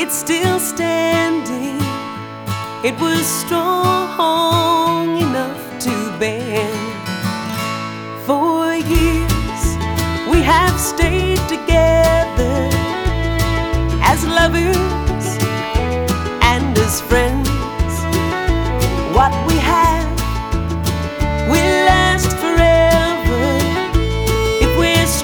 it's still standing. It was strong enough to bend. For years we have stayed together as lovers and as friends.